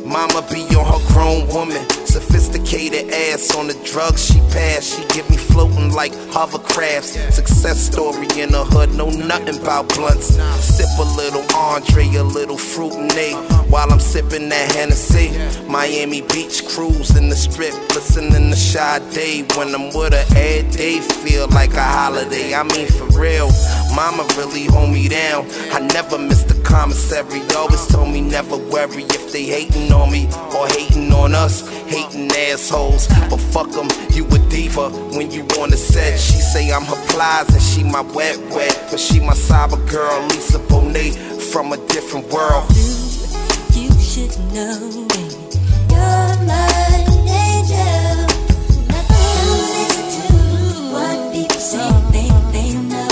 Mama be on her grown woman. Sophisticated ass on the drugs she passed. She get me floating like hovercrafts. Success story in the hood, know nothing about blunts. Sip a little Andre, a little fruit and while I'm sipping that Hennessy. Miami Beach cruise in the strip, listening to Sade. When I'm with her every day, feel like a holiday. I mean for real, mama really hold me down. I never miss the commissary. Always told me never worry if they hating on me or hating on us. Hating assholes, but fuck them, you a diva when you on the set. She say I'm her plies and she my wet, but she my cyber girl, Lisa Bonet from a different world. You should know, baby, you're my angel. Don't listen to what people say. They don't know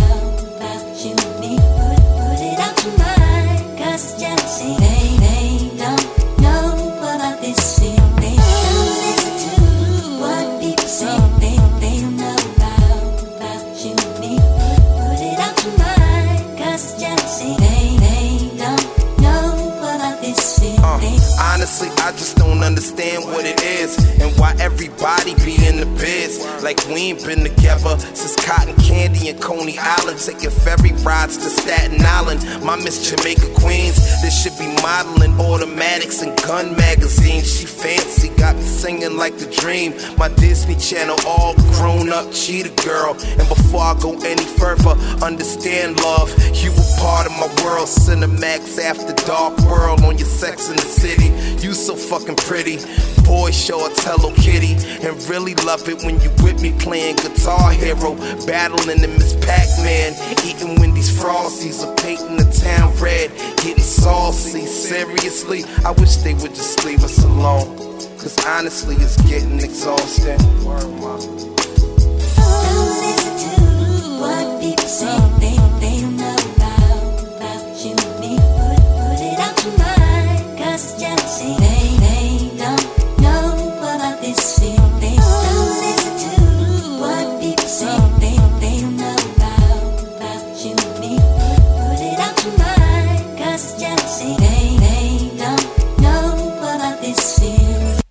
about you and me. Put it out your mind, 'cause it's jealousy. They don't know about this shit. They don't listen to what people say. They don't know about you and me. Put it out your mind, 'cause it's jealousy. They don't know about this shit. Honestly, I just don't understand what it is and why everybody be in the biz like we ain't been together since Cotton Candy and Coney Island, taking ferry rides to Staten Island. My Miss Jamaica Queens, this should be modeling automatics and gun magazines. She fancy, got me singing like the dream. My Disney Channel all grown up cheetah girl. And before I go any further, understand love, you a part of my world. Cinemax After Dark world on your Sex in the City. You so fucking pretty, boy show a Hello Kitty. And really love it when you with me playing Guitar Hero, battling the Miss Pac-Man, eating Wendy's Frosties or painting the town red, getting saucy. Seriously, I wish they would just leave us alone, 'cause honestly it's getting exhausting. Word, mama.